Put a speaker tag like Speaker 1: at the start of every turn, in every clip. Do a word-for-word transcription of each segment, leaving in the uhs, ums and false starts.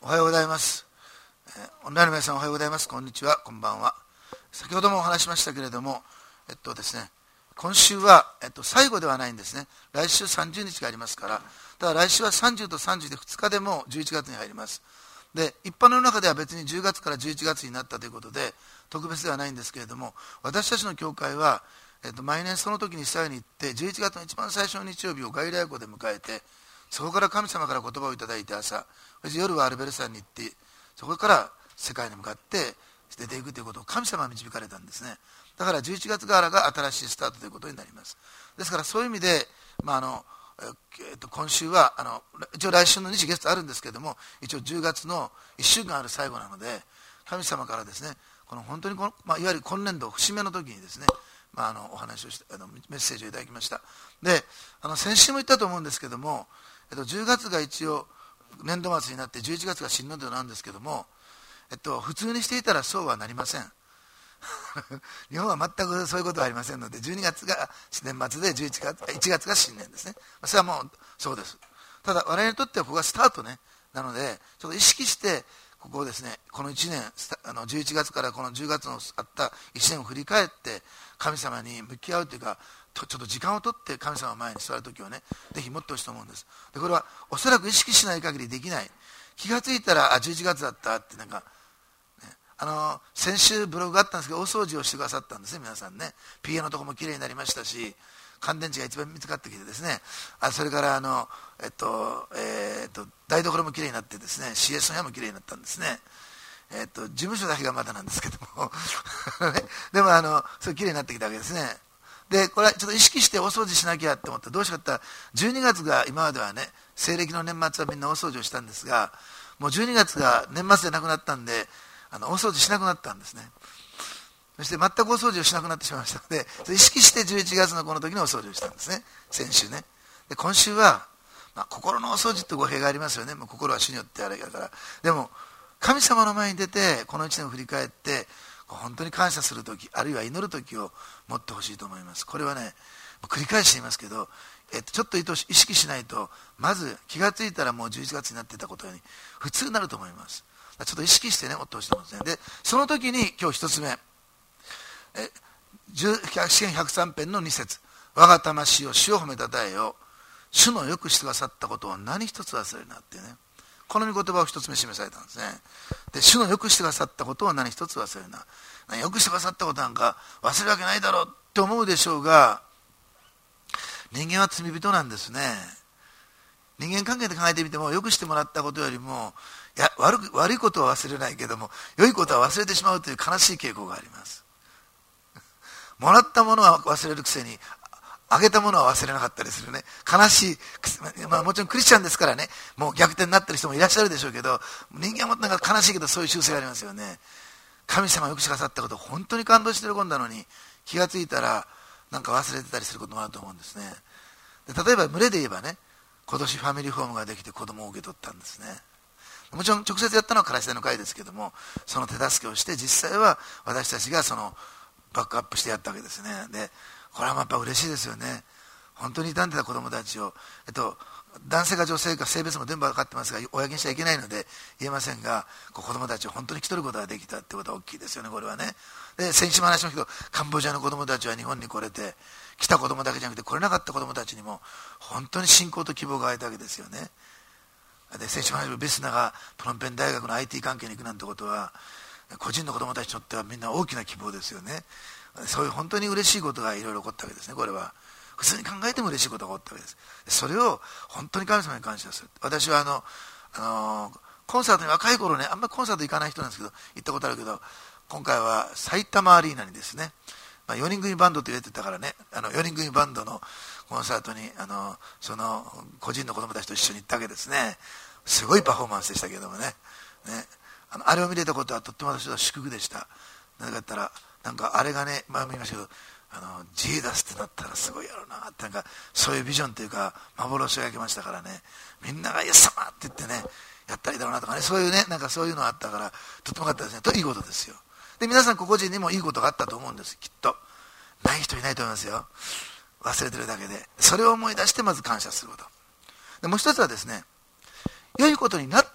Speaker 1: おはようございます。オンラインの皆さんおはようございます。こんにちは、こんばんは。先ほどもお話しましたけれども、えっとですね、今週は、えっと、最後ではないんですね。来週さんじゅうにちがありますから、だから来週はさんじゅうとさんじゅうでふつかでもじゅういちがつに入ります。で、一般の中では別にじゅうがつからじゅういちがつになったということで、特別ではないんですけれども、私たちの教会は、えっと、毎年その時に伝えに行って、じゅういちがつの一番最初の日曜日を外来語で迎えて、そこから神様から言葉をいただいて朝、そして夜はアルベル山に行って、そこから世界に向かって出ていくということを神様が導かれたんですね。だからじゅういちがつからが新しいスタートということになります。ですからそういう意味で、まああのえっと、今週はあの一応来週の日月あるんですけれども、一応じゅうがつのいっしゅうかんある最後なので、神様からですね、この本当にこの、まあ、いわゆる今年度節目の時にですね、まあ、あのお話をしてあのメッセージをいただきました。で、あの先週も言ったと思うんですけども、えっと、じゅうがつが一応年度末になってじゅういちがつが新年度なんですけども、えっと、普通にしていたらそうはなりません。日本は全くそういうことはありませんので、じゅうにがつが年末でじゅういちがついちがつが新年ですね。それはもうそうです。ただ我々にとってはここがスタートねなので、ちょっと意識してここをですね、このいちねんあのじゅういちがつからこのじゅうがつのあったいちねんを振り返って神様に向き合うというか、ちょっと時間を取って神様の前に座るときはね、ぜひ持ってほしいと思うんです。でこれはおそらく意識しない限りできない。気がついたらあじゅういちがつだったってなんか、ね、あの先週ブログがあったんですけど、大掃除をしてくださったんですね、皆さんね。ピーエー のところもきれいになりましたし、乾電池が一番見つかってきてですね、あそれからあの、えっとえー、っと台所もきれいになってですね、 シーエス の部屋もきれいになったんですね。えっと事務所だけがまだなんですけどもでもあのそれきれいになってきたわけですね。でこれはちょっと意識して大掃除しなきゃって思って、どうしようかってじゅうにがつが今まではね、西暦の年末はみんな大掃除をしたんですが、もうじゅうにがつが年末でなくなったんで、あの大掃除しなくなったんですね。そして全く大掃除をしなくなってしまいましたので、意識してじゅういちがつのこの時に大掃除をしたんですね、先週ね。で今週は、まあ、心の大掃除って語弊がありますよね。もう心は主によってあれだから。でも神様の前に出てこのいちねんを振り返って本当に感謝する時、あるいは祈る時を持ってほしいと思います。これはね、繰り返して言いますけど、えっと、ちょっと意識しないと、まず気がついたらもうじゅういちがつになっていたことに普通になると思います。ちょっと意識してね、持ってほしいと思いますね。でその時に今日一つ目、え詩編ひゃくさん編のに節、我が魂を主を褒めたたえよ、主のよくしてくださったことを何一つ忘れるなってね、この御言葉を一つ目示されたんですね。で主のよくしてくださったことを何一つ忘れるな。よくしてくださったことなんか忘れるわけないだろうって思うでしょうが、人間は罪人なんですね。人間関係で考えてみても、よくしてもらったことよりも、いや 悪, 悪いことは忘れないけども、良いことは忘れてしまうという悲しい傾向があります。もらったものは忘れるくせに、あげたものは忘れなかったりするね、悲しい、まあ、もちろんクリスチャンですからね、もう逆転になってる人もいらっしゃるでしょうけど、人間はなんか悲しいけどそういう習性がありますよね。神様がよくしてくださったことを本当に感動して喜んだのに、気がついたらなんか忘れてたりすることもあると思うんですね。で例えば群れで言えばね、今年ファミリーホームができて子供を受け取ったんですね。もちろん直接やったのはカラシダの会ですけども、その手助けをして実際は私たちがそのバックアップしてやったわけですね。でこれはやっぱ嬉しいですよね。本当に傷んでた子供たちを、えっと、男性か女性か性別も全部分かってますが公にしちゃいけないので言えませんが、こう子供たちを本当に来取ることができたってことは大きいですよね、これはね。で先週も話しましたけど、カンボジアの子供たちは日本に来れて、来た子供だけじゃなくて来れなかった子供たちにも本当に信仰と希望が与えたわけですよね。で先週も話したビスナがプノンペン大学の アイティー 関係に行くなんてことは、個人の子供たちにとってはみんな大きな希望ですよね。そういう本当に嬉しいことがいろいろ起こったわけですね。これは普通に考えても嬉しいことが起こったわけです。それを本当に神様に感謝する。私はあの、あのコンサートに若い頃ね、あんまりコンサート行かない人なんですけど、行ったことあるけど、今回は埼玉アリーナにですね、まあ、よにん組バンドと言われてたからね、あのよにん組バンドのコンサートにあのその個人の子供たちと一緒に行ったわけですね。すごいパフォーマンスでしたけどもね、ね、あのあれを見れたことはとっても私は祝福でした。なぜかったら、なんかあれがね、前も言いましたけど、あのジーダスってなったらすごいやろうなって、なんかそういうビジョンというか幻を描きましたからね、みんながイエス様って言ってね、やったらいいだろうなとかね、そういうね、なんかそういうのがあったからとってもよかったですね。といいことですよ。で皆さん個々人にもいいことがあったと思うんです、きっと。ない人いないと思いますよ、忘れてるだけで。それを思い出してまず感謝することで、もう一つはですね、良いことになった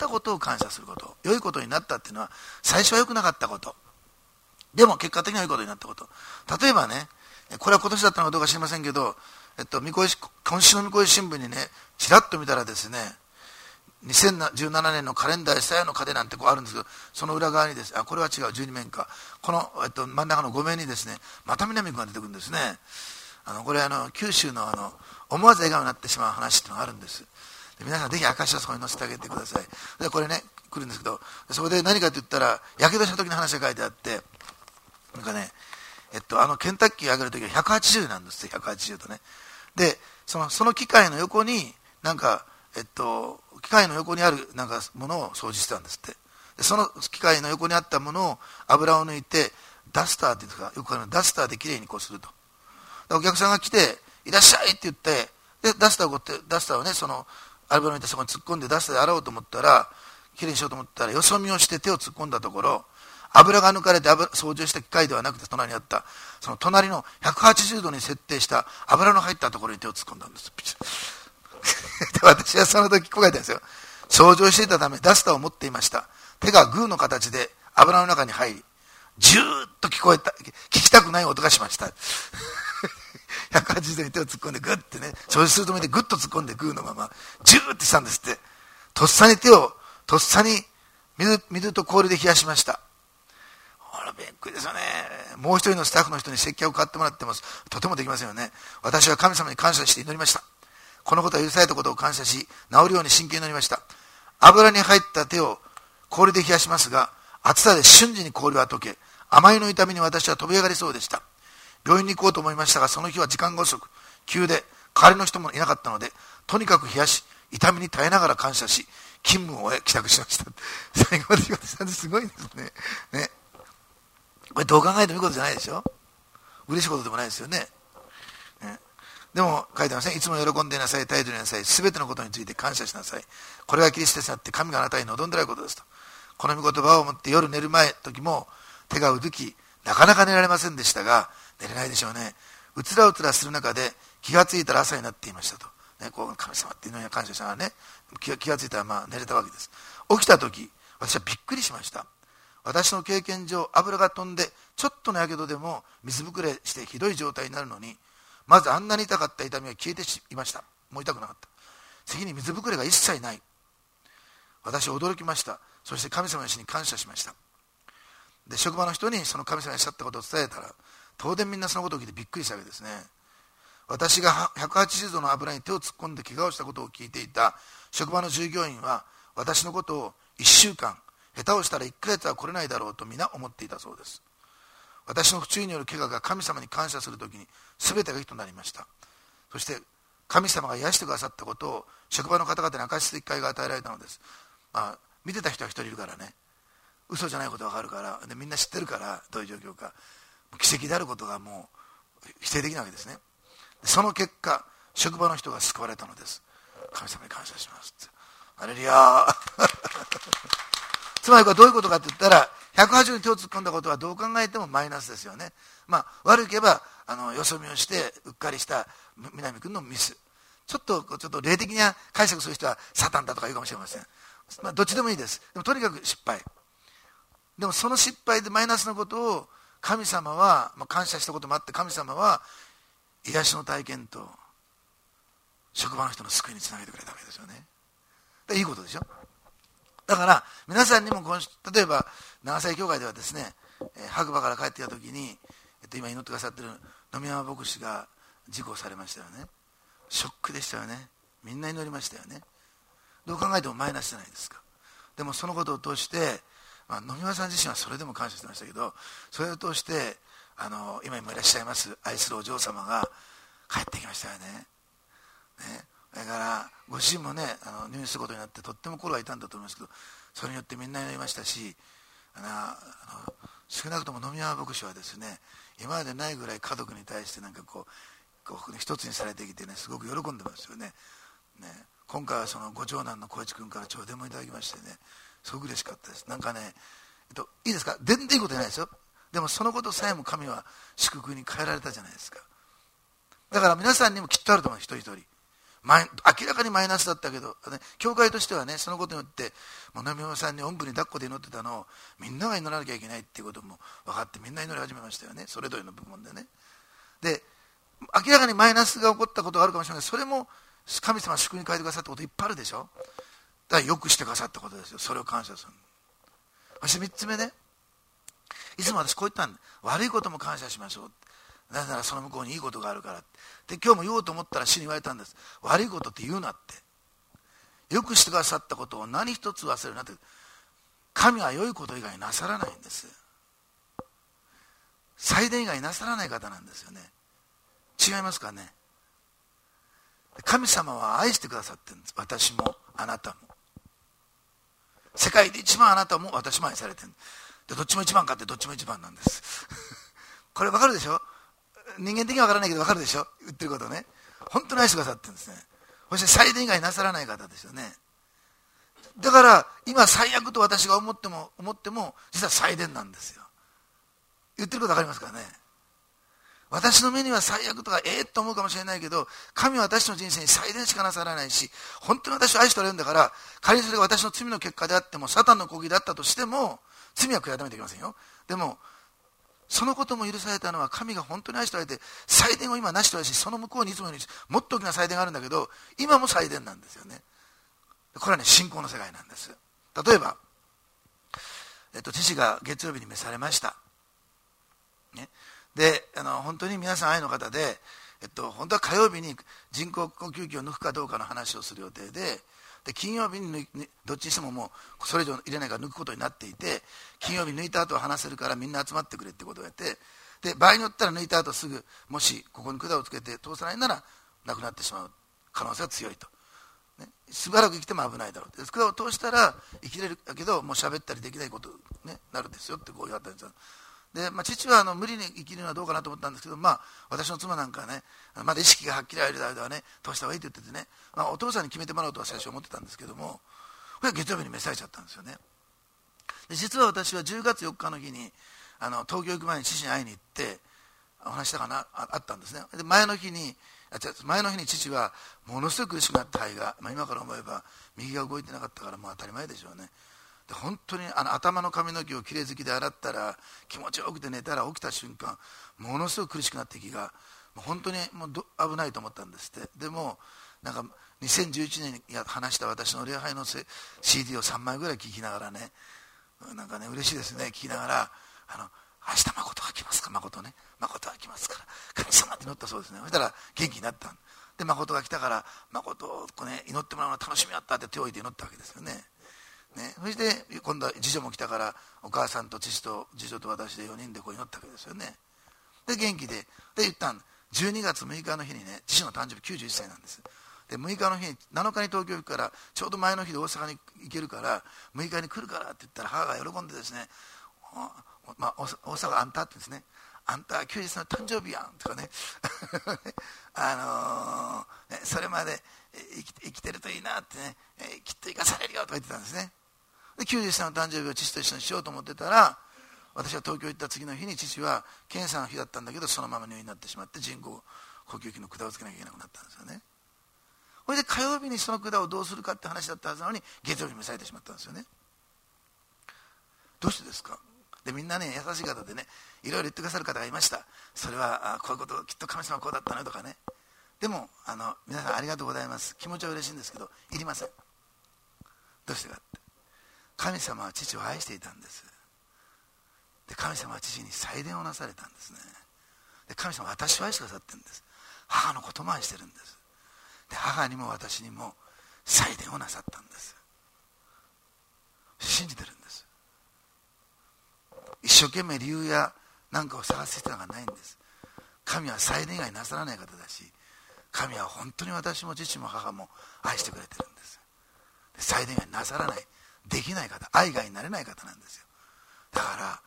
Speaker 1: ったことを感謝すること、良いことになったっていうのは最初は良くなかったこと、でも結果的には良いことになったこと。例えばね、これは今年だったのかどうか知りませんけど、えっと、みこし今週のみこし新聞にねちらっと見たらですね、にせんじゅうななねんのカレンダーエサヤの鐘なんてこうあるんですけど、その裏側にですね、あこれは違うじゅうにめんか、この、えっと、真ん中のごめんにですね、また南君が出てくるんですね。あのこれあの九州のあの思わず笑顔になってしまう話っていうのがあるんです。で皆さんぜひ証をそこに載せてあげてください。でこれね来るんですけど、そこで何かと言ったらやけどした時の話が書いてあって、なんかね、えっと、あのケンタッキーを上げる時はひゃくはちじゅうなんですよ、ひゃくはちじゅうとね。でそのその機械の横になんか、えっと、機械の横にあるなんかものを掃除してたんですって。でその機械の横にあったものを油を抜いてダスターっていうんですか、よくあのダスターできれいにこうすると。でお客さんが来ていらっしゃいって言って、でダスターをこうやってダスターをねその油を抜いてそこに突っ込んでダスターで洗おうと思ったら、きれいにしようと思ったらよそ見をして手を突っ込んだところ、油が抜かれて油掃除した機械ではなくて隣にあったその隣のひゃくはちじゅうどに設定した油の入ったところに手を突っ込んだんです。で私はその時こう書いてあるんですよ。掃除をしていたためダスターを持っていました。手がグーの形で油の中に入り、ジューッと聞こえた、聞きたくない音がしました。ひゃくはちじゅうどに手を突っ込んでグッてね、掃除すると見てグッと突っ込んでグーのままジューッてしたんですって。とっさに手をとっさに 水, 水と氷で冷やしました。ほらびっくりですよね。もう一人のスタッフの人に接客を買ってもらってます。とてもできませんよね。私は神様に感謝して祈りました。このことは許されたことを感謝し、治るように真剣に祈りました。油に入った手を氷で冷やしますが、暑さで瞬時に氷は溶け、あまりの痛みに私は飛び上がりそうでした。病院に行こうと思いましたが、その日は時間が遅く、急で代わりの人もいなかったので、とにかく冷やし、痛みに耐えながら感謝し、勤務を終え帰宅しました。最後まで仕事したんですごいですね。ね。これどう考えてもいいことじゃないでしょ。嬉しいことでもないですよね。ね、でも書いてますね。いつも喜んでいなさい、態度になさい、すべてのことについて感謝しなさい。これがキリストにあって神があなたに望んでいることですと。この御言葉を持って夜寝る前時も手がうずき、なかなか寝られませんでしたが、寝れないでしょうね。うつらうつらする中で気がついたら朝になっていましたと。ね、こう神様っていうのに感謝しながらね、気が、気がついたらまあ寝れたわけです。起きた時、私はびっくりしました。私の経験上、油が飛んでちょっとのやけどでも水ぶくれしてひどい状態になるのに、まずあんなに痛かった痛みは消えていました。もう痛くなかった。次に水ぶくれが一切ない。私は驚きました。そして神様の死に感謝しました。で職場の人にその神様におっしゃったことを伝えたら、当然みんなそのことを聞いてびっくりしたわけですね。私がひゃくはちじゅうどの油に手を突っ込んで怪我をしたことを聞いていた職場の従業員は、私のことをいっしゅうかん、下手をしたらいっかげつは来れないだろうと皆思っていたそうです。私の不注意による怪我が神様に感謝するときに全てが益となりました。そして神様が癒してくださったことを職場の方々に明かしする機会が与えられたのです。まあ、見てた人は一人いるからね、嘘じゃないことが分かるからで、みんな知ってるからどういう状況か、奇跡であることがもう否定できないわけですね。その結果、職場の人が救われたのです。神様に感謝しますって。ハレルヤーつまりこれどういうことかって言ったら、ひゃくはちじゅうに手を突っ込んだことはどう考えてもマイナスですよね。まあ悪く言えばあのよそ見をしてうっかりした南君のミス、ちょっとちょっと霊的な解釈する人はサタンだとか言うかもしれません。まあどっちでもいいです。でもとにかく失敗。でもその失敗でマイナスのことを神様は、まあ、感謝したこともあって、神様は癒しの体験と職場の人の救いにつなげてくれたわけですよね。でいいことでしょ。だから皆さんにも今週、例えば長崎教会ではですね、えー、白馬から帰ってきた時に、えっと、今祈ってくださっている野見山牧師が事故されましたよね。ショックでしたよね。みんな祈りましたよね。どう考えてもマイナスじゃないですか。でもそのことを通して、まあ、野見山さん自身はそれでも感謝してましたけど、それを通してあの今もいらっしゃいます愛するお嬢様が帰ってきましたよね。ね、だからご主人もね、あの入院することになってとっても心が痛んだと思いますけど、それによってみんな祈りましたし、あのあの少なくとも野見山牧師はですね、今までないぐらい家族に対してなんかこう、こう一つにされてきてね、すごく喜んでますよね。ね、今回はそのご長男の小市君からちょうどもいただきましてね、すごく嬉しかったです。なんかね、えっと、いいですか、全然いいことじゃないですよ。でもそのことさえも神は祝福に変えられたじゃないですか。だから皆さんにもきっとあると思う、一人一人。 明らかにマイナスだったけど、ね、教会としてはね、そのことによって物見さんにおんぶに抱っこで祈ってたのをみんなが祈らなきゃいけないっていうことも分かって、みんな祈り始めましたよね、それぞれの部門でね。で、明らかにマイナスが起こったことがあるかもしれないけど、それも神様が祝福に変えてくださったこといっぱいあるでしょ。だからよくしてくださったことですよ。それを感謝する。そしてみっつめね、いつも私こう言ったんだ。悪いことも感謝しましょう。なぜならその向こうにいいことがあるから。で、今日も言おうと思ったら主に言われたんです。悪いことって言うなって。よくしてくださったことを何一つ忘れるなって。神は良いこと以外なさらないんです。祭殿以外なさらない方なんですよね。違いますかね。神様は愛してくださってるんです。私もあなたも。世界で一番あなたも私も愛されてる。で、どっちも一番かってどっちも一番なんですこれ分かるでしょ。人間的には分からないけど分かるでしょ、言ってることね。本当に愛してくださってるんですね。そして祭殿以外なさらない方ですよね。だから今最悪と私が思っても思っても実は祭殿なんですよ。言ってること分かりますかね。私の目には最悪とかええと思うかもしれないけど、神は私の人生に祭殿しかなさらないし、本当に私を愛しておられるんだから、仮にそれが私の罪の結果であっても、サタンの攻撃であったとしても、罪は悔い改めていきませんよ。でもそのことも許されたのは、神が本当に愛しておられて、祭殿を今なしておられるし、その向こうにいつもよりもっと大きな祭殿があるんだけど、今も祭殿なんですよね。これはね、信仰の世界なんです。例えば、えっと、父が月曜日に召されました、ね、で、あの本当に皆さん愛の方で、えっと、本当は火曜日に人工呼吸器を抜くかどうかの話をする予定で、で金曜日にどっちにしてももうそれ以上入れないから抜くことになっていて、金曜日抜いた後は話せるからみんな集まってくれってことをやって、で場合によったら抜いた後すぐもしここに管をつけて通さないならなくなってしまう可能性が強いと、ね、しばらく生きても危ないだろうって、管を通したら生きれるけどもう喋ったりできないことに、ね、なるんですよってこう言われたんですよ。で、まあ、父はあの無理に生きるのはどうかなと思ったんですけど、まあ、私の妻なんかはね、まだ意識がはっきりある間はね、通した方がいいと言っててね、まあ、お父さんに決めてもらおうとは最初思ってたんですけども、これは月曜日に召されちゃったんですよね。で実は私はじゅうがつよっかの日にあの東京行く前に父に会いに行ってお話したかな あ, あったんですね。で前の日にあ違う前の日に父はものすごく苦しくなった肺が、まあ、今から思えば右が動いてなかったからもう当たり前でしょうね。で本当にあの頭の髪の毛をきれい好きで洗ったら気持ちよくて寝たら起きた瞬間ものすごく苦しくなって息がもう本当にもうど危ないと思ったんですって。でもなんかにせんじゅういちねんに話した私の礼拝の シーディー をさんまいぐらい聞きながらね、なんかね嬉しいですね、聞きながらあの明日誠が来ますか、誠ね、誠が来ますから神様って祈ったそうですね。そしたら元気になった。で誠が来たから誠をこう、ね、祈ってもらうの楽しみだったって手を置いて祈ったわけですよね。ね、そして今度は次女も来たからお母さんと父と次女と私でよにんでこう祈ったわけですよね。で元気でで言ったんじゅうにがつむいかの日にね、父の誕生日きゅうじゅういっさいなんです。でむいかの日になのかに東京行くからちょうど前の日で大阪に行けるからむいかに来るからって言ったら母が喜んでですね、まあ、大阪あんたってですね、あんたはきゅうじゅっさいの誕生日やんとかねあのー、ねそれまで生きて、生きてるといいなってね、えー、きっと生かされるよとか言ってたんですね。できゅうじゅっさいの誕生日を父と一緒にしようと思ってたら、私は東京行った次の日に父は検査の日だったんだけどそのまま入院になってしまって人工呼吸器の管をつけなきゃいけなくなったんですよね。それで火曜日にその管をどうするかって話だったはずなのに月曜日に召されてしまったんですよね。どうしてですか。でみんなね優しい方でねいろいろ言ってくださる方がいました。それはあこういうこときっと神様はこうだったのよとかね。でもあの皆さんありがとうございます、気持ちは嬉しいんですけどいりません。どうしてかって神様は父を愛していたんです。で神様は父に祭殿をなされたんですね。で神様は私を愛してくださってるんです。母のことも愛してるんです。で母にも私にも祭殿をなさったんです。信じてるんです。一生懸命理由や何かを探す必要がないんです。神は祭殿以外なさらない方だし、神は本当に私も父も母も愛してくれてるんです。で祭殿以外なさらない、できない方、愛がになれない方なんですよ。だから、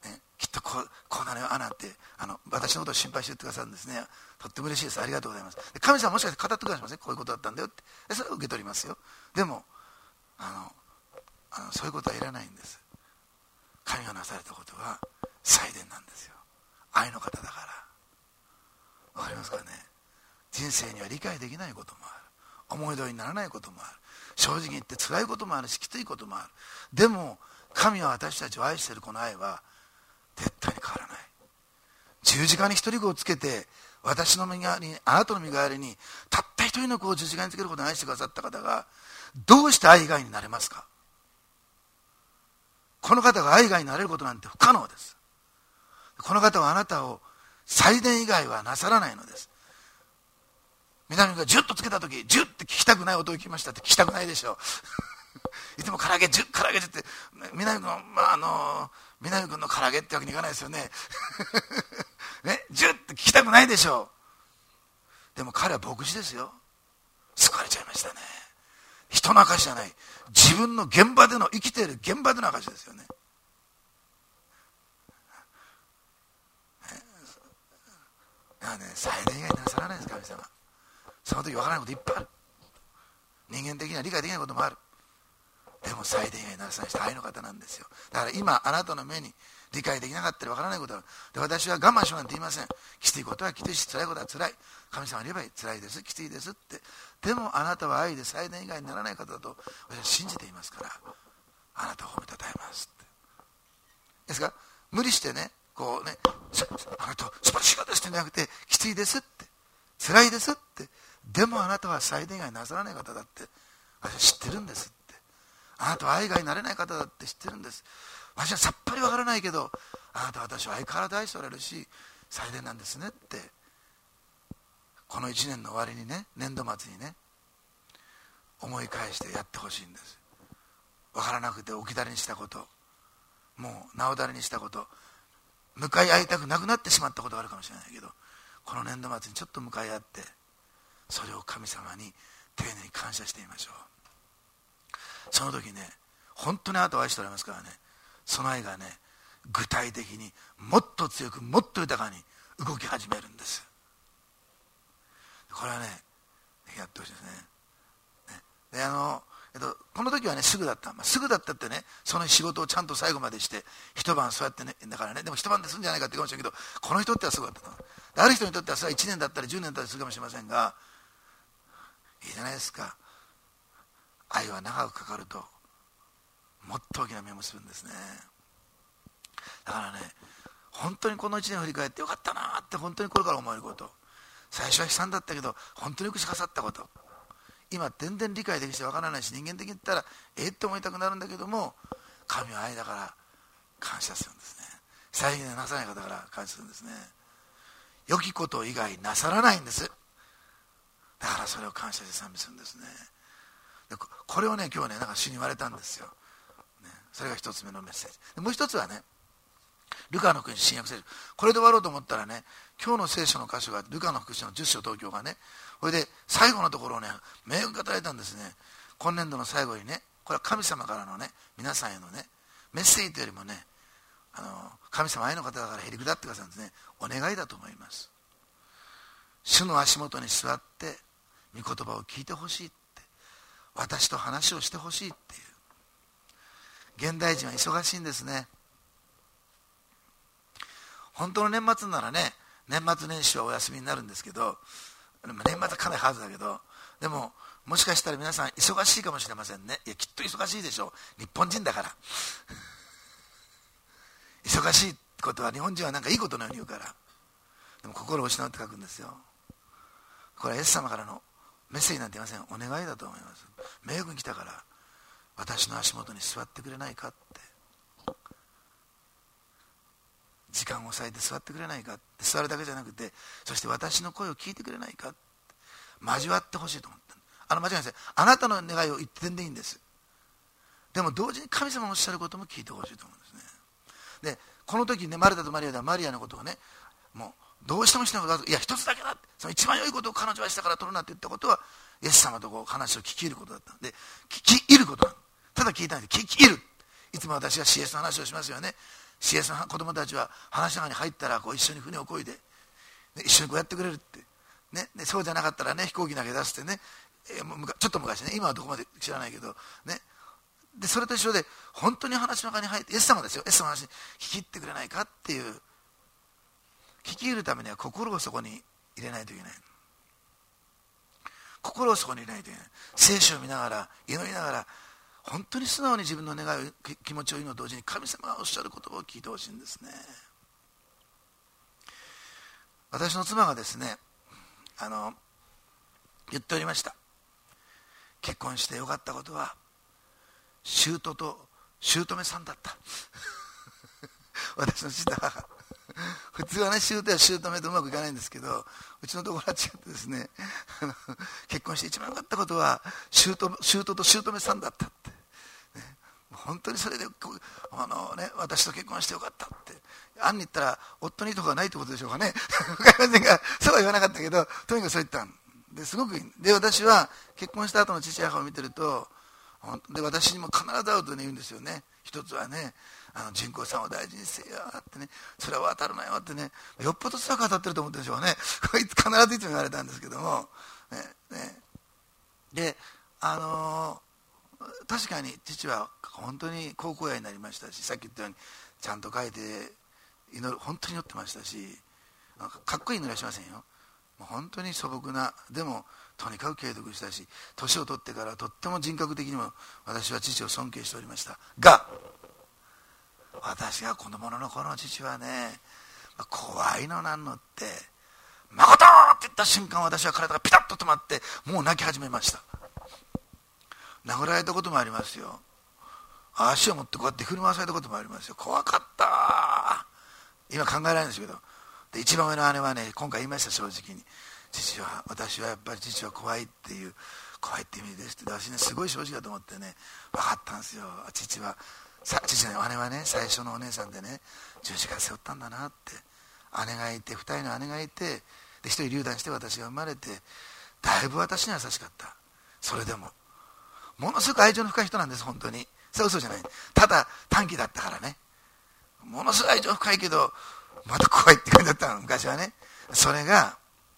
Speaker 1: ね、きっとこう、こうなのよアナってあの私のことを心配して言ってくださるんですね。とっても嬉しいです。ありがとうございます。で神様もしかして語ってくださいません、こういうことだったんだよって。でそれを受け取りますよ。でもあのあのそういうことはいらないんです。神がなされたことは祭殿なんですよ。愛の方だから。わかりますかね。 人生には理解できないこともある、思い通りにならないこともある、正直言って辛いこともあるし、きついこともある。でも神は私たちを愛しているこの愛は絶対に変わらない。十字架に一人子をつけて、私の身代わりに、あなたの身代わりにたった一人の子を十字架につけることを愛してくださった方が、どうして愛以外になれますか。この方が愛以外になれることなんて不可能です。この方はあなたを祭殿以外はなさらないのです。南がジュッとつけたとき、ジュッって聞きたくない音を聞きましたって聞きたくないでしょういつも唐揚げジュッ唐揚げジュッって南君の、まあ、あの南君の唐揚げってわけにいかないですよねね、ジュッって聞きたくないでしょう。でも彼は牧師ですよ。救われちゃいましたね。人の証じゃない、自分の現場での、生きている現場での証ですよね。だからね、祭殿以外になさらないです、神様。その時わからないこといっぱいある。人間的には理解できないこともある。でも祭殿以外になさない人は愛の方なんですよ。だから今あなたの目に理解できなかったりわからないことがある。で、私は我慢しろなんて言いません。きついことはきついし、辛いことは辛い。神様に言えばいい。辛いです、きついですって。でもあなたは愛で祭殿以外にならない方だと私は信じていますから、あなたを褒めたたえますって。ですから無理してね、こうね、あなた素晴らしい方ですってんじゃなくて、きついですって、辛いですって、でもあなたは祭殿以外になさらない方だって私は知ってるんですって。あなたは愛以外になれない方だって知ってるんです。私はさっぱりわからないけど、あなたは私は相変わらず愛しておられるし、祭殿なんですねって、このいちねんの終わりにね、年度末にね、思い返してやってほしいんです。わからなくて置き去りにしたこと、もう名をだれにしたこと、向かい合いたくなくなってしまったことがあるかもしれないけど、この年度末にちょっと向かい合って、それを神様に丁寧に感謝してみましょう。その時ね、本当にあなたを愛しておられますからね、その愛がね、具体的にもっと強く、もっと豊かに動き始めるんです。これはね、やってほしいですね。ねであのえっと、この時はね、すぐだった、まあ、すぐだったってね、その仕事をちゃんと最後までして一晩そうやってね、だからね、でも一晩でするんじゃないかって言うかもしれないけど、この人ってはすぐだったの。ある人にとってはそれはいちねんだったりじゅうねんだったりするかもしれませんが、いいじゃないですか。愛は長くかかるともっと大きな実を結ぶんですね。だからね、本当にこのいちねんを振り返ってよかったなって本当にこれから思えること、最初は悲惨だったけど本当によくしかさったこと、今全然理解できてわからないし、人間的に言ったらええって思いたくなるんだけども、神は愛だから感謝するんですね。再現なさない方だから感謝するんですね。良きこと以外なさらないんです。だからそれを感謝して賛美するんですね。でこれをね、今日ね、なんか主に言われたんですよ、ね、それが一つ目のメッセージで、もう一つはね、ルカの福音書新約聖書、これで終わろうと思ったらね、今日の聖書の箇所がルカの福音書のじゅっ章東京がね、これで最後のところをね、明確に語られたんですね。今年度の最後にね、これは神様からのね、皆さんへのね、メッセージというよりもね、あの神様愛の方だからへりくだってくださるんですね。お願いだと思います。主の足元に座って御言葉を聞いてほしいって、私と話をしてほしいっていう。現代人は忙しいんですね。本当の年末ならね、年末年始はお休みになるんですけど、年末はかなりハードだけど、でももしかしたら皆さん忙しいかもしれませんね。いや、きっと忙しいでしょう、日本人だから忙しいことは日本人はなんかいいことのように言うから、でも心を失うって書くんですよ。これはイエス様からのメッセージなんて言いません。お願いだと思います。迷惑に来たから私の足元に座ってくれないかって、時間を割いて座ってくれないかって、座るだけじゃなくて、そして私の声を聞いてくれないかって、交わってほしいと思った。あの間違いないです。あなたの願いを言ってんでいいんです。でも同時に神様のおっしゃることも聞いてほしいと思うんですね。でこの時ね、マルタとマリアではマリアのことをね、もうどうしてもしないことだと、いや一つだけだって、その一番良いことを彼女はしたから取るなって言ったことは、イエス様とこう話を聞き入ることだったんで、聞き入ることなの。ただ聞いたんで、聞き入る。いつも私は シーエス の話をしますよね。シーエス の子供たちは話の中に入ったらこう一緒に船を漕いで、で一緒にこうやってくれるって、ね、でそうじゃなかったらね、飛行機投げ出してね、えー、もうちょっと昔ね、今はどこまで知らないけどね、でそれと一緒で、本当に話の中に入って、イエス様ですよ、イエス様の話に聞き入ってくれないかっていう、聞き入るためには心をそこに入れないといけない。 心をそこに入れないといけない。聖書を見ながら祈りながら本当に素直に自分の願いを気持ちを言うのと同時に神様がおっしゃる言葉を聞いてほしいんですね。私の妻がですねあの言っておりました。結婚してよかったことは姑と姑さんだった私の父と母普通はね姑は姑とうまくいかないんですけど、うちのところは違ってですねあの結婚して一番よかったことは姑と姑さんだったって、ね、本当にそれであの、ね、私と結婚してよかったって暗に言ったら夫にいいとこがないってことでしょうかね分かりませんが、そうは言わなかったけどとにかくそう言ったんですごくいい。で私は結婚した後の父や母を見てるとで私にも必ず会うと、ね、言うんですよね。一つはねあの人工さんを大事にせよってね、それは渡るなよってね、よっぽど強く当たってると思ってるでしょうねこいつ必ずいつも言われたんですけども、ねね、であのー、確かに父は本当に高校野になりましたし、さっき言ったようにちゃんと書いて祈る本当に祈ってましたし、かっこいい祈りはしませんよ。もう本当に素朴な、でもとにかく継続したし、年を取ってからとっても人格的にも私は父を尊敬しておりましたが、私が子供の頃の父はね怖いのなんのって「誠!」って言った瞬間私は体がピタッと止まってもう泣き始めました。殴られたこともありますよ。足を持ってこうやって振り回されたこともありますよ。怖かった。今考えられないんですけど、で一番上の姉はね今回言いました。正直に父は私はやっぱり父は怖いっていう怖いって意味ですって私ねすごい正直だと思ってね分かったんですよ。父はさ父の姉はね最初のお姉さんでね十字架背負ったんだなって。姉がいてふたりの姉がいてで一人流産して私が生まれてだいぶ私には優しかった。それでもものすごく愛情の深い人なんです本当に。それは嘘じゃない。ただ短期だったからねものすごい愛情深いけどまた怖いって感じだったの昔はね。それが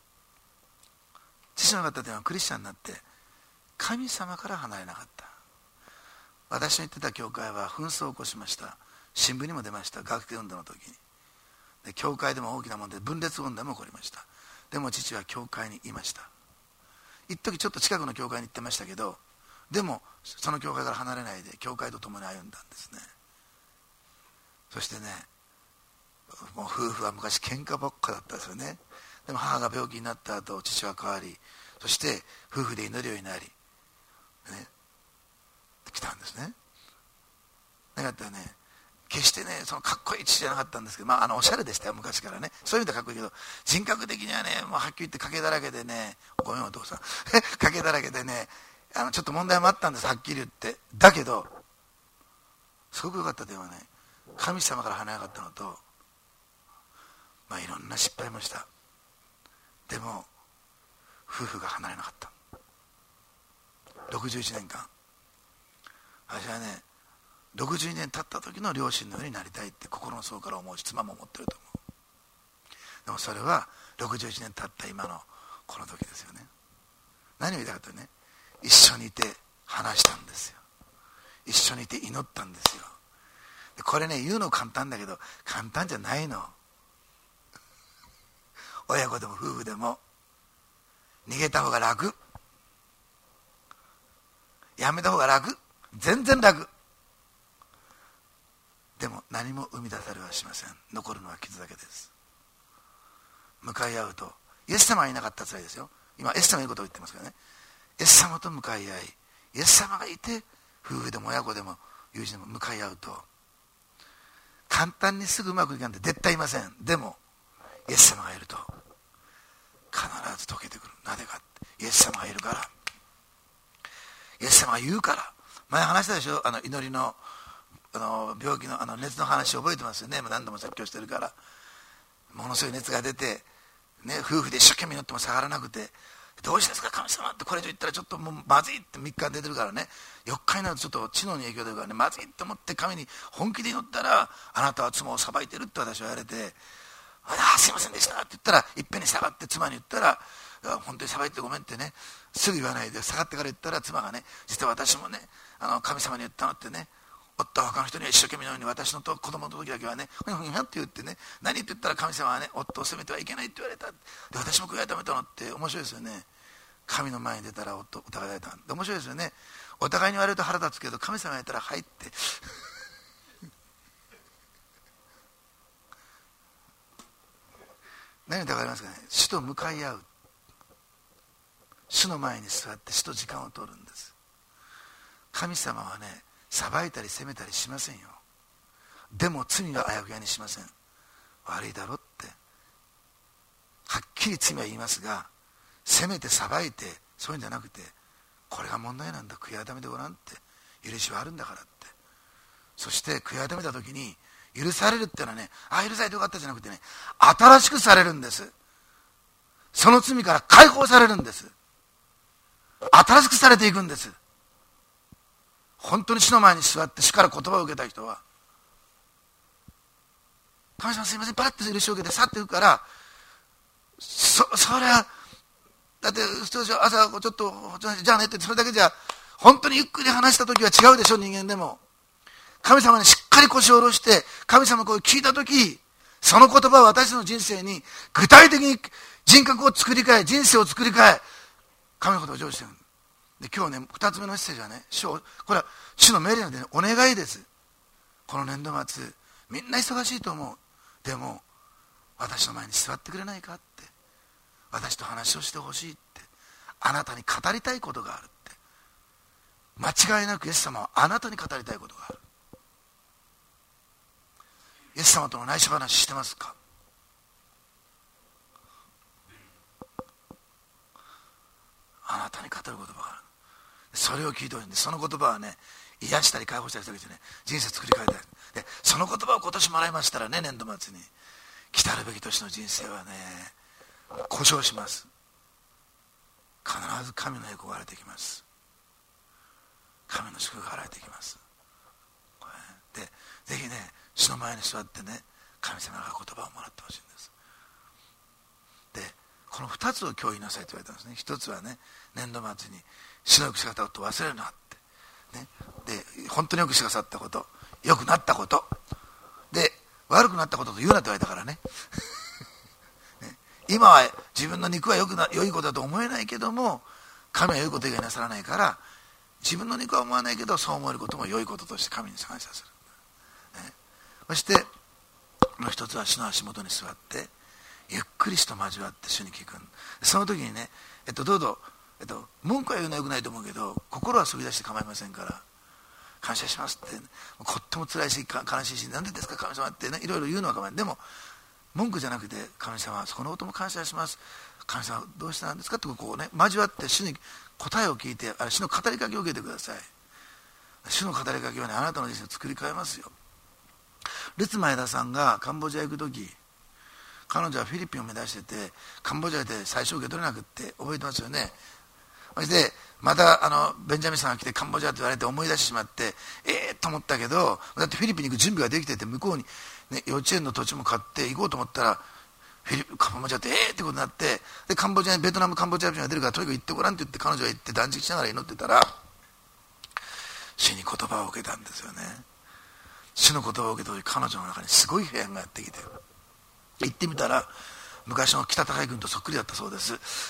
Speaker 1: 父の方ではクリスチャンになって神様から離れなかった。私の行ってた教会は紛争を起こしました。新聞にも出ました。学生運動の時にで教会でも大きな問題分裂問題も起こりました。でも父は教会にいました。一時ちょっと近くの教会に行ってましたけど、でもその教会から離れないで教会と共に歩んだんですね。そしてねもう夫婦は昔喧嘩ばっかだったですよね。でも母が病気になった後父は変わり、そして夫婦で祈るようになり、ね、来たんですね。だからね決してねそのかっこいい父じゃなかったんですけど、まあ、あのおしゃれでしたよ昔からね。そういう意味ではかっこいいけど人格的にはねもうはっきり言って賭けだらけでね、ごめんお父さん賭けだらけでねあのちょっと問題もあったんですはっきり言って。だけどすごく良かった点はね神様から離れなかったのと、まあいろんな失敗もした。でも夫婦が離れなかった。ろくじゅういちねんかん私はねろくじゅうにねん経った時の両親のようになりたいって心の底から思うし妻も思ってると思う。でもそれはろくじゅういちねん経った今のこの時ですよね。何を言いたかったらね一緒にいて話したんですよ。一緒にいて祈ったんですよ。でこれね言うの簡単だけど簡単じゃないの親子でも夫婦でも逃げた方が楽、やめた方が楽、全然楽。でも何も生み出されはしません。残るのは傷だけです。向かい合うとイエス様がいなかったら辛いですよ。今イエス様がいることを言ってますけどね、イエス様と向かい合いイエス様がいて夫婦でも親子でも友人でも向かい合うと簡単にすぐうまくいかんって絶対いません。でもイエス様がいると必ず解けてくる。なぜかイエス様がいるから。イエス様が言うから。前話したでしょ、あの祈りの、あの病気のあの熱の話覚えてますよね。何度も説教してるから。ものすごい熱が出て、ね、夫婦で一生懸命祈っても下がらなくて、どうしてですか神様ってこれ以上言ったらちょっともうまずいってみっか出てるからね、よっかになるとちょっと知能に影響出るからね、まずいって思って神に本気で祈ったらあなたは妻を裁いてるって私は言われて、ああすいませんでしたって言ったらいっぺんに下がって妻に言ったら本当に裁いてごめんってねすぐ言わないで下がってから言ったら妻がね実は私もねあの神様に言ったのってね、夫は他の人には一生懸命のように私のと子供の時だけはねふにゃふにゃって言ってね何って言ったら神様はね夫を責めてはいけないって言われた。で私も悔い改めたのって面白いですよね。 神の前に出たらお互いられた。で面白いですよね。お互いに言われると腹立つけど、神様がやったらはいって何が分かりますかね。主と向かい合う、主の前に座って主と時間を取るんです。神様はね、裁いたり責めたりしませんよ。でも罪はあやふやにしません。悪いだろってはっきり罪は言いますが、責めて裁いてそういうんじゃなくて、これが問題なんだ、悔い改めてごらんって、許しはあるんだからって。そして悔い改めた時に許されるっていうのはね、ああ許されてよかったじゃなくてね、新しくされるんです。その罪から解放されるんです。新しくされていくんです。本当に主の前に座って主から言葉を受けた人は、神様すいません、パラッと許しを受けて去っていくから、そそりゃだって普通朝ちょっとじゃあねってそれだけじゃ、本当にゆっくり話した時は違うでしょ。人間でも神様にしっかり腰を下ろして神様の声を聞いた時、その言葉は私の人生に具体的に人格を作り変え、人生を作り変え、神のことを成就している。で今日ね、ふたつめのメッセージはね、主をこれは主の命令なので、ね、お願いです。この年度末みんな忙しいと思う。でも私の前に座ってくれないかって、私と話をしてほしいって、あなたに語りたいことがあるって。間違いなくイエス様はあなたに語りたいことがある。イエス様との内緒話してますか。あなたに語る言葉がある。それを聞いてほしいんで、その言葉はね、癒したり解放したりするわけですよね。人生作り変えたい。でその言葉を今年もらいましたらね、年度末に来たるべき年の人生はね、故障します。必ず神の栄光が現れてきます。神の祝福が現れてきます。でぜひね、主の前に座ってね、神様が言葉をもらってほしいんです。でこのふたつを今日言いなさいと言われたんですね。ひとつはね、年度末に主のよくし方を忘れるなって、ね、で本当によくしてくださったこと、よくなったことで、悪くなったことと言うなって言われたからねね、今は自分の肉はよくな良いことだと思えないけども、神は良いこと以外なさらないから、自分の肉は思わないけどそう思えることも良いこととして神に感謝する、ね、そしてもう一つは主の足元に座ってゆっくり主と交わって主に聞く。その時にね、えっと、どうぞ、えっと、文句は言うのはよくないと思うけど、心は飛び出して構いませんから、感謝しますって、ね、とっても辛いし悲しいし、なんでですか神様ってね、いろいろ言うのは構わない。でも文句じゃなくて、神様そこのことも感謝します、神様どうしてなんですかってこうね、交わって主に答えを聞いて、あ主の語りかけを受けてください。主の語りかけはね、あなたの人生を作り変えますよ。ルツ前田さんがカンボジア行く時、彼女はフィリピンを目指してて、カンボジアで最初受け取れなくって覚えてますよね。そしてまたあのベンジャミンさんが来てカンボジアって言われて思い出してしまって、えー、と思ったけど、だってフィリピンに行く準備ができてて、向こうに、ね、幼稚園の土地も買って行こうと思ったら、フィリピンカンボジアってえーってことになって、でカンボジアにベトナムカンボジア人が出るからとにかく行ってごらんって言って、彼女が行って断食しながら祈ってたら、主に言葉を受けたんですよね。主の言葉を受けた時、彼女の中にすごい平安がやってきて、行ってみたら昔の北高井君とそっくりだったそうです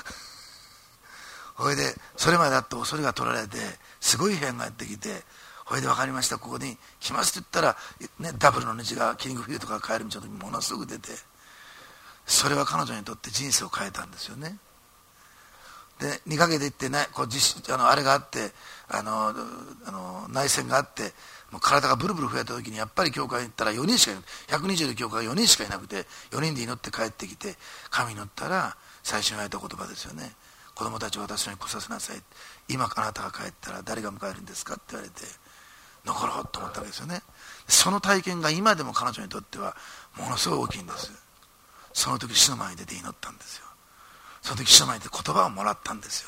Speaker 1: ほいでそれまでだと恐れが取られてすごい平安がやってきて、ほいで分かりました、ここに来ますって言ったら、ね、ダブルの虹がキリングフィールドから帰る道の時にものすごく出て、それは彼女にとって人生を変えたんですよね。でにかげつ行ってね、こう実あのあれがあって、あのあの内戦があって、もう体がブルブル増えた時に、やっぱり教会に行ったらよにんしかいなくて、ひゃくにじゅうの教会がよにんしかいなくて、よにんで祈って帰ってきて、神に祈ったら最初に言われた言葉ですよね。子供たちを私に来させなさい、今あなたが帰ったら誰が迎えるんですかって言われて、残ろうと思ったわけですよね。その体験が今でも彼女にとってはものすごい大きいんです。その時主の前に出て祈ったんですよ。その時主の前に出て言葉をもらったんですよ。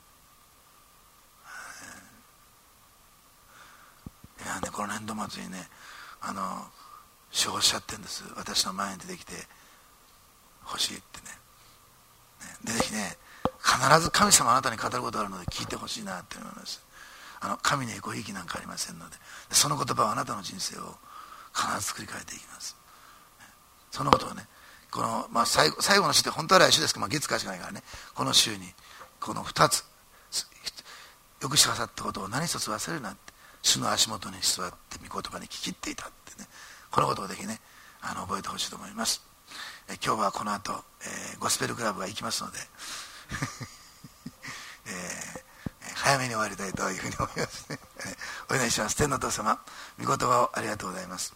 Speaker 1: いやね、この年度末にね、あの主をおっしゃってるんです。私の前に出てきてほしいってね。でぜひね、必ず神様あなたに語ることがあるので聞いてほしいなって思います。あの神にごひいきなんかありませんので、その言葉はあなたの人生を必ず作り変えていきます。そのことをね、この、まあ、最後、最後の週って本当は来週ですけど、まあ、月火しかないからね、この週にこのふたつ、よくしなさったことを何一つ忘れるなって、主の足元に座って御言葉に聞き入っていたってね、このことをぜひね、あの覚えてほしいと思います。え今日はこの後、えー、ゴスペルクラブが行きますので、えー、早めに終わりたいというふうに思いますね。お願いします。天のお父様、御言葉をありがとうございます。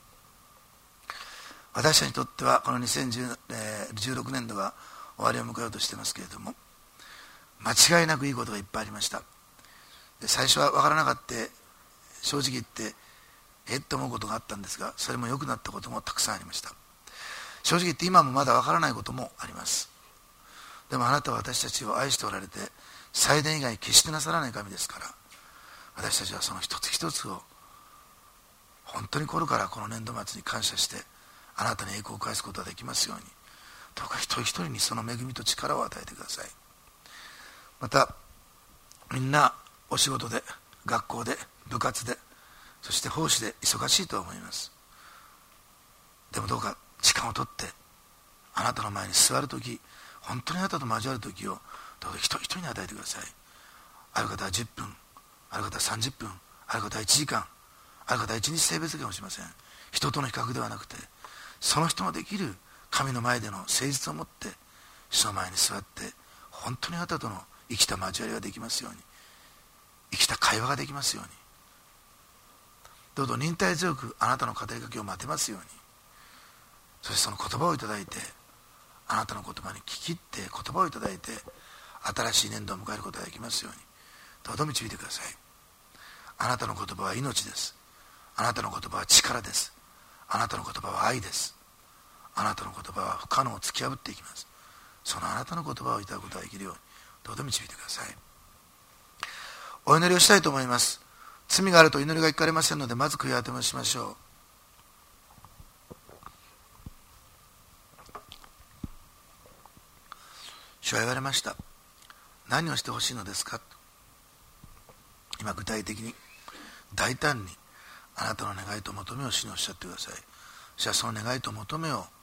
Speaker 1: 私たちにとってはこのにせんじゅうろくねんどが終わりを迎えようとしていますけれども、間違いなくいいことがいっぱいありました。で最初は分からなかった、正直言ってえっと思うことがあったんですが、それも良くなったこともたくさんありました。正直言って今もまだ分からないこともあります。でもあなたは私たちを愛しておられて、祭殿以外決してなさらない神ですから、私たちはその一つ一つを本当に心からこの年度末に感謝してあなたに栄光を返すことができますように、どうか一人一人にその恵みと力を与えてください。またみんなお仕事で、学校で、部活で、そして奉仕で忙しいと思います。でもどうか時間をとってあなたの前に座るとき、本当にあなたと交わるときをどうか一人一人に与えてください。ある方はじゅっぷん、ある方はさんじゅっぷん、ある方はいちじかん、ある方はいちにち性別かもしれません。人との比較ではなくて、その人のできる神の前での誠実を持って主の前に座って、本当にあなたとの生きた交わりができますように、生きた会話ができますように、どうぞ忍耐強くあなたの語りかけを待てますように、そしてその言葉をいただいて、あなたの言葉に聞き入って言葉をいただいて、新しい年度を迎えることができますように、どうぞ導いてください。あなたの言葉は命です。あなたの言葉は力です。あなたの言葉は愛です。あなたの言葉は不可能を突き破っていきます。そのあなたの言葉をいただくことができるように、どうぞ導いてください。お祈りをしたいと思います。罪があると祈りが聞かれませんので、まず悔い改めをしましょう。主は言われました。何をしてほしいのですか。今具体的に大胆にあなたの願いと求めを主におっしゃってください。主はその願いと求めを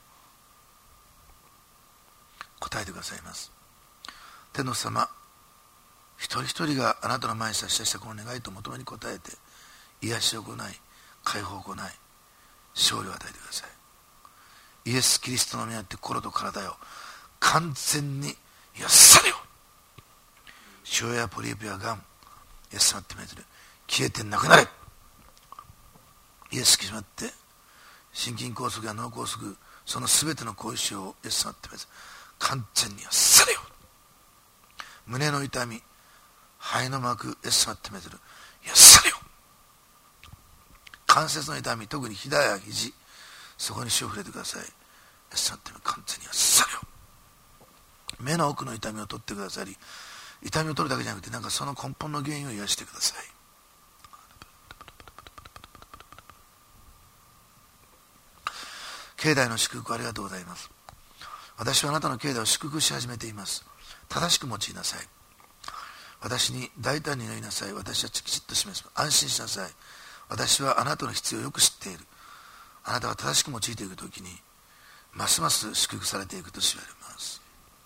Speaker 1: 答えてくださいます。天の様、一人一人があなたの前に差し出したこの願いと求めに応えて、癒しを行い、解放を行い、勝利を与えてください。イエス・キリストの御によって心と体よ完全に癒されよ。腫瘍やポリープやがん、イエス様って命ずる消えてなくなれ。イエス決まって心筋梗塞や脳梗塞、その全ての後遺症をイエス様って命ずる完全に癒されよ。胸の痛み、肺の膜、イエス様って命ずる癒されよ。関節の痛み、特に膝や肘、そこに手を触れてください。イエス様って完全に癒されよ。目の奥の痛みを取ってくださり、痛みを取るだけじゃなくて、なんかその根本の原因を癒してください。境内の祝福ありがとうございます。私はあなたの境内を祝福し始めています。正しく用いなさい。私に大胆に祈りなさい。私はきちっと示す。安心しなさい。私はあなたの必要をよく知っている。あなたが正しく用いていくときに、ますます祝福されていくと知られます。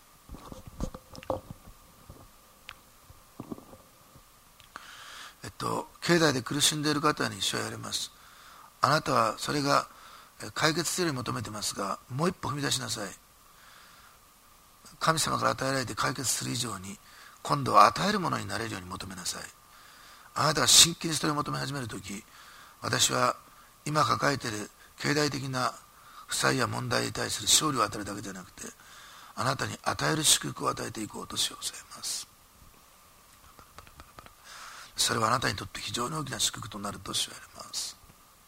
Speaker 1: えっと、経済で苦しんでいる方に主は言われます。あなたはそれが解決するように求めてますが、もう一歩踏み出しなさい。神様から与えられて解決する以上に、今度は与えるものになれるように求めなさい。あなたが真剣にそれを求め始めるとき、私は今抱えている経済的な負債や問題に対する勝利を与えるだけではなくて、あなたに与える祝福を与えていこうとしようとされます。それはあなたにとって非常に大きな祝福となると知られます。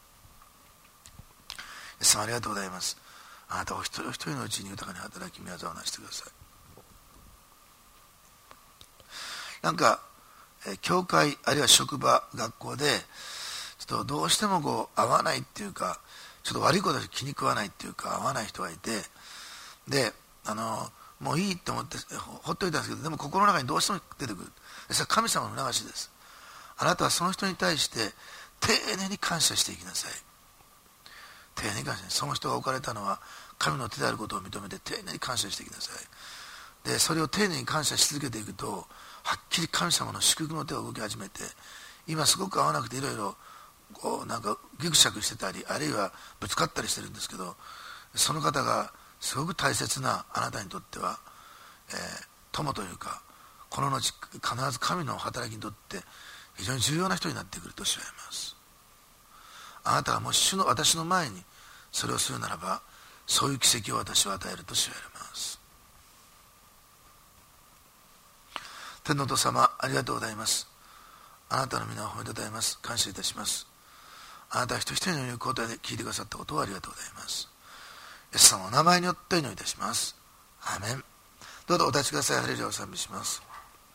Speaker 1: イエス様ありがとうございます。あなたお一人お一人のうちに豊かに働き、御業をなしてください。なんか、え教会あるいは職場、学校でちょっとどうしてもこう合わないっていうか、ちょっと悪いこと気に食わないっていうか、合わない人がいて、であのもういいと思ってほっといたんですけど、でも心の中にどうしても出てくる。それは神様の促しです。あなたはその人に対して丁寧に感謝していきなさい。丁寧に感謝。その人が置かれたのは神の手であることを認めて丁寧に感謝していきなさい。 でそれを丁寧に感謝し続けていくと、はっきり神様の祝福の手が動き始めて、今すごく合わなくていろいろこうなんかギクシャクしてたり、あるいはぶつかったりしてるんですけど、その方がすごく大切なあなたにとっては、えー、友というか、この後必ず神の働きにとって非常に重要な人になってくると主は言います。あなたがもし主の私の前にそれをするならば、そういう奇跡を私は与えると主は言われます。天のお父様、ありがとうございます。あなたの皆を褒めたたえます。感謝いたします。あなた一人一人の言うことで聞いてくださったことをありがとうございます。イエス様の名前によってお祈りいたします。アーメン。どうぞお立ちください。ハレルヤを賛美します。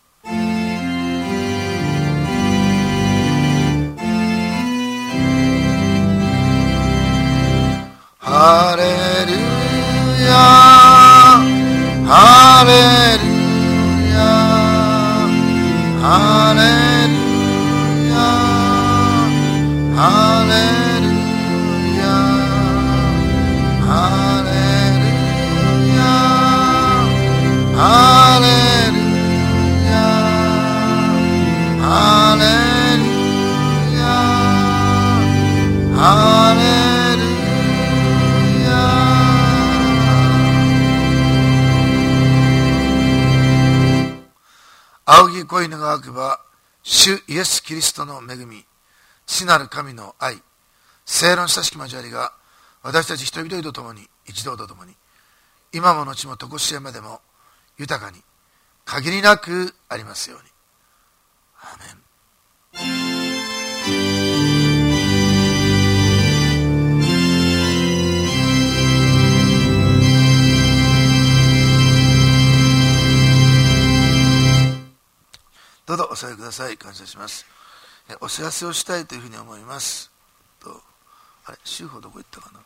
Speaker 1: ハレルヤ、ハレルヤ、ハレルヤ、ハレルヤ、ハレルヤ、ハレルヤ、ハレルヤ、ハレルヤ。仰ぎ恋のがくば、主イエス・キリストの恵み、父なる神の愛、聖の親しき交わりが、私たち一人一人と共に、一同と共に、今も後も常しえまでも、豊かに、限りなくありますように。アーメン。どうぞお座りください。感謝します。えお知らせをしたいというふうに思います。とあれ、修法どこ行ったかな。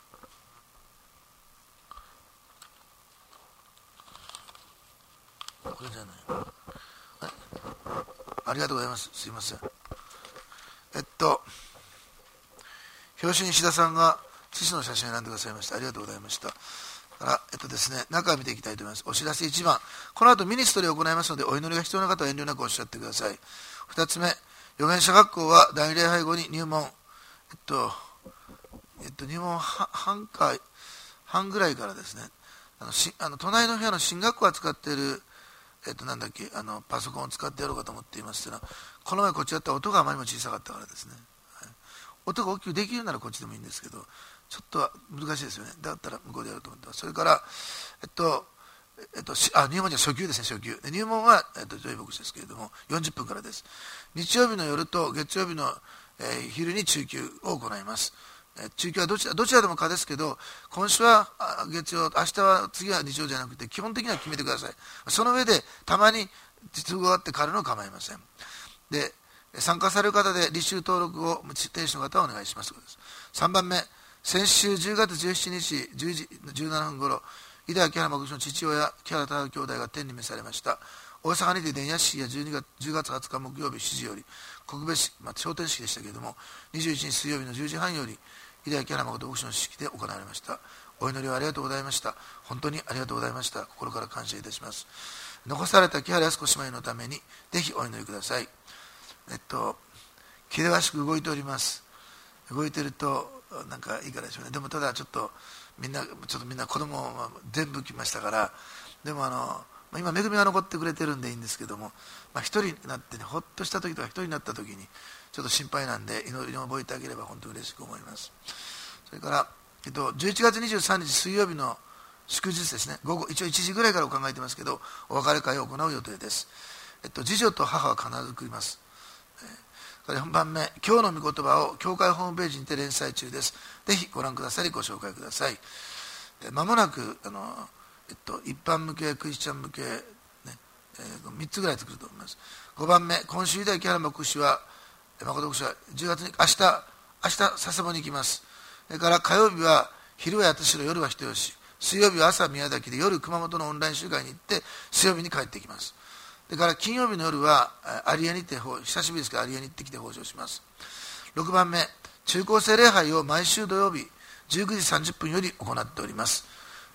Speaker 1: これじゃない。あれ、ありがとうございます。すいません。えっと、表紙に石田さんが父の写真を選んでくださいました。ありがとうございました。から、えっとですね、中を見ていきたいと思います。お知らせいちばん、この後ミニストリーを行いますので、お祈りが必要な方は遠慮なくおっしゃってください。ふたつめ、預言者学校は第二礼拝後に入門、えっと、えっと、入門半か、半ぐらいからですね、あのしあの隣の部屋の進学校が使っている、えっと、なんだっけ、あのパソコンを使ってやろうかと思っていますが、この前こっちやったら音があまりにも小さかったからですね、はい、音が大きくできるならこっちでもいいんですけど、ちょっと難しいですよね。だったら向こうでやろうと思ってます。それから、えっと、えっと、あ入門じゃ初級ですね、初級。で入門は、えっと、ジョイボックスですけれども、よんじゅっぷんからです。日曜日の夜と月曜日の、えー、昼に中級を行います。えー、中級はどちら、どちらでもかですけど、今週は月曜、明日は、次は日曜じゃなくて、基本的には決めてください。その上で、たまに実語があってからの構いません。で、参加される方で履修登録を停止の方はお願いします。さんばんめ、先週じゅうがつじゅうしちにちじゅうじじゅうななふんごろ、井田木原牧師の父親、木原忠兄弟が天に召されました。大阪にて伝弥式やじゅうがつはつか木曜日しちじより、告別式、まあ、昇天式でしたけれども、にじゅういちにち水曜日のじゅうじはんより、井田木原牧師の式で行われました。お祈りをありがとうございました。本当にありがとうございました。心から感謝いたします。残された木原靖子姉妹のために、ぜひお祈りください。えっと、気ぜわしく動いております。動いてると、なんかいいからでしょうね。でもただちょっとみんなちょっとみんな子供も全部来ましたから、でもあの今恵みが残ってくれてるんでいいんですけども、まあ、一人になってね、ほっとした時とか一人になった時にちょっと心配なんで、祈りに覚えてあげれば本当に嬉しく思います。それから、えっと、じゅういちがつにじゅうさんにち水曜日の祝日ですね、午後一応いちじぐらいから考えてますけど、お別れ会を行う予定です。えっと、次女と母は必ず来ます。よんばんめ、今日の御言葉を教会ホームページにて連載中です。ぜひご覧くださりご紹介ください。まもなくあの、えっと、一般向け、クリスチャン向け、ねえー、みっつぐらい作ると思います。ごばんめ、今週で木原牧師は、誠牧師はじゅうがつに、明日、明日、佐世保に行きます。それから火曜日は昼は八代、夜は人吉、水曜日は朝宮崎で、夜熊本のオンライン集会に行って、水曜日に帰ってきます。それから金曜日の夜は有江にて、久しぶりですが有江に行ってきて法事をします。ろくばんめ、中高生礼拝を毎週土曜日じゅうくじさんじゅっぷんより行っております。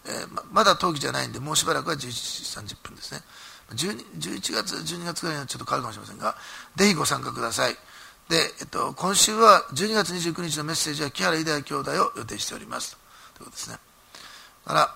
Speaker 1: えー、ま, まだ冬季じゃないんで、もうしばらくはじゅういちじさんじゅっぷんですね。じゅういちがつ、じゅうにがつぐらいにはちょっと変わるかもしれませんが、ぜひご参加ください。で、えっと、今週はじゅうにがつにじゅうくにちのメッセージは木原偉大兄弟を予定しておりますということですね。から、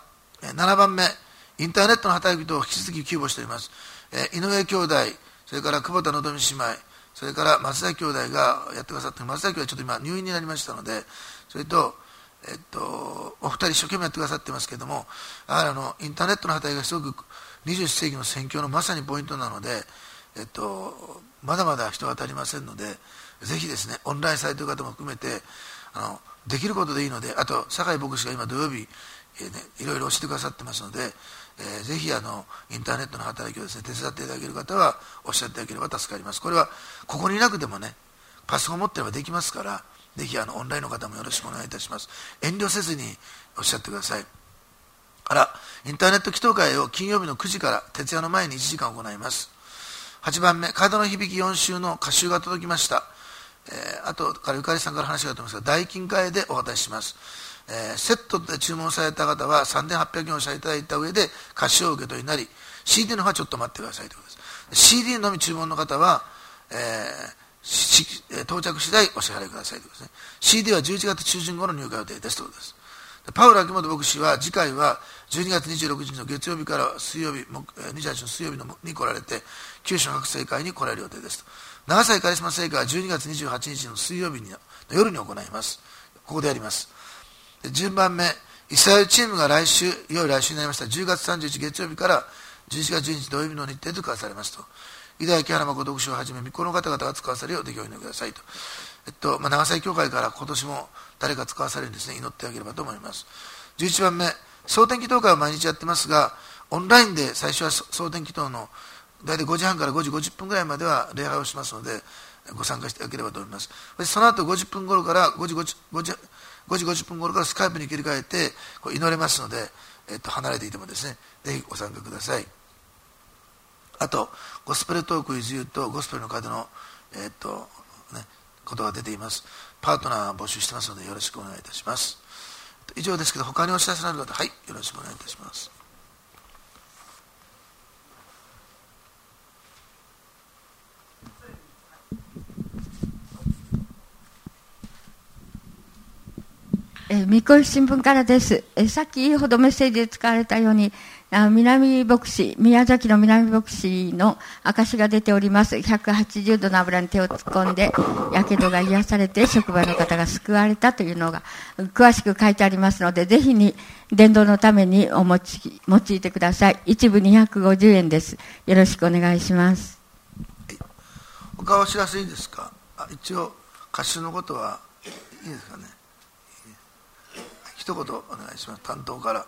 Speaker 1: ななばんめ、インターネットの働き人を引き続き急募しております。えー、井上兄弟、それから久保田のぞみ姉妹、それから松田兄弟がやってくださって、松田兄弟はちょっと今入院になりましたので、それと、えっと、お二人一生懸命やってくださってますけれども、やはりあのインターネットの働きがすごくにじゅっせいきの宣教のまさにポイントなので、えっと、まだまだ人が足りませんので、ぜひですね、オンラインサイトの方も含めて、あのできることでいいので、あと、酒井牧師が今土曜日、えーね、いろいろ教えてくださってますので、えー、ぜひあのインターネットの働きをですね、手伝っていただける方はおっしゃっていただければ助かります。これはここにいなくてもね、パソコン持ってればできますから、ぜひあのオンラインの方もよろしくお願いいたします。遠慮せずにおっしゃってください。あら、インターネット祈祷会を金曜日のくじから徹夜の前にいちじかん行います。はちばんめ、風の響きよん週の歌集が届きました。えー、あとからゆかりさんから話があると思いますが、代金会でお渡しします。えー、セットで注文された方はさんぜんはっぴゃくえんをお支払いいただいた上で歌集を受け取りになり、 シーディー の方はちょっと待ってくださいということです。 シーディー のみ注文の方は、えー、到着次第お支払いくださいということですね。 シーディー はじゅういちがつちゅうじゅん頃入荷予定ですということです。パウロ秋元牧師は次回はじゅうにがつにじゅうろくにちの月曜日から水曜日、にじゅうはちにちの水曜日のに来られて、九州の各聖会に来られる予定ですと。長崎カリスマ聖会はじゅうにがつにじゅうはちにちの水曜日の夜に行います。ここでやります。順番目、イスラエルチームが来週、いよいよ来週になりましたじゅうがつさんじゅういち月曜日からじゅういちがつじゅうにち土曜日の日程で使わされますと。偉大木原誠牧師をはじめ、御子の方々が使わされるようできるようにくださいと。えっとまあ、長崎教会から今年も誰か使わされるんですね、祈ってあげればと思います。じゅういちばんめ、蒼天祈祷会は毎日やってますが、オンラインで最初は蒼天祈祷の大体ごじはんからごじごじゅっぷんぐらいまでは礼拝をしますので、ご参加していただければと思います。その後ごじゅっぷん頃から5時ごじゅっぷん頃からスカイプに切り替えてこう祈れますので、えっと、離れていてもですね、ぜひご参加ください。あと、ゴスペルトークイズユーとゴスペルの方の、えっとね、ことが出ています。パートナー募集してますのでよろしくお願いいたします。以上ですけど、他にお知らせのある方、はい、よろしくお願いいたします。
Speaker 2: えー、三越新聞からです。えー、先ほどメッセージで使われたように、あ南牧師、宮崎の南牧師の証が出ております。ひゃくはちじゅうどの油に手を突っ込んで、やけどが癒されて、職場の方が救われたというのが、詳しく書いてありますので、ぜひに、伝道のためにお持ち、用いてください。一部にひゃくごじゅうえんです。よろしくお願いします。
Speaker 1: はい、他お知らせいいですか。あ、一応、歌手のことはいいですかね。一言お願いします。担当から。はい、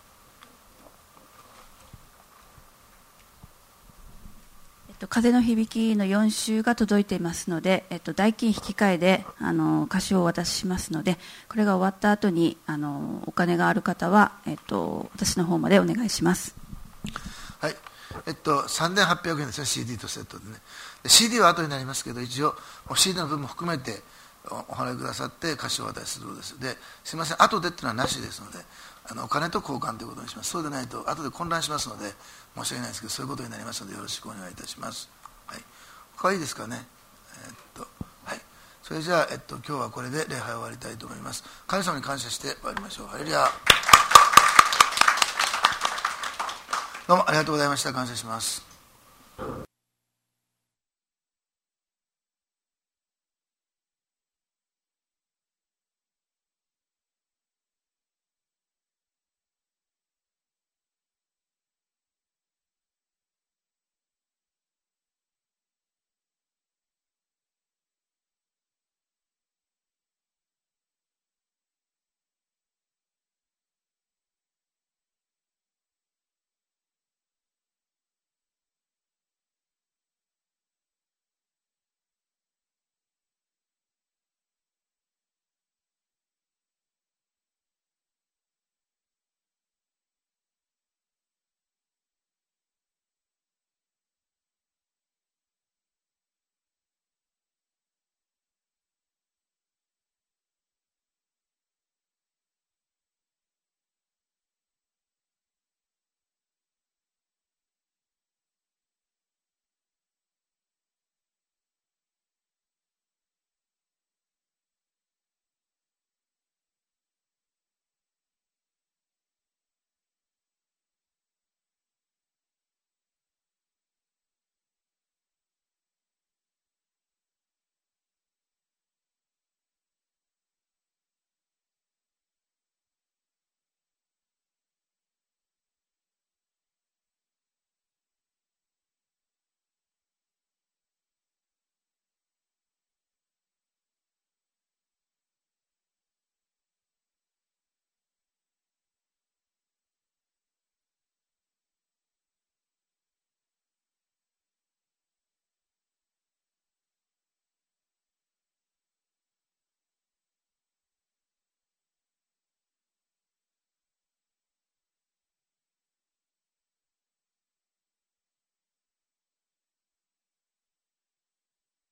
Speaker 3: えっと、風の響きのよん週が届いていますので、えっと、代金引き換えであの歌集をお渡ししますので、これが終わった後にあのお金がある方は、えっと、私の方までお願いします。
Speaker 1: はい、えっと、さんぜんはっぴゃくえんですね、シーディー とセットでね。で シーディー は後になりますけど、一応 シーディー の分も含めてお払いくださって歌詞をお渡しすることです。で、すみません、後でっていうのはなしですので、あのお金と交換ということにします。そうでないと後で混乱しますので、申し訳ないですけど、そういうことになりますので、よろしくお願いいたします。はい、他はいいですかね。えー、っとはい、それじゃあ、えっと、今日はこれで礼拝を終わりたいと思います。神様に感謝して終わりましょう。ハレルヤ。どうもありがとうございました。感謝します。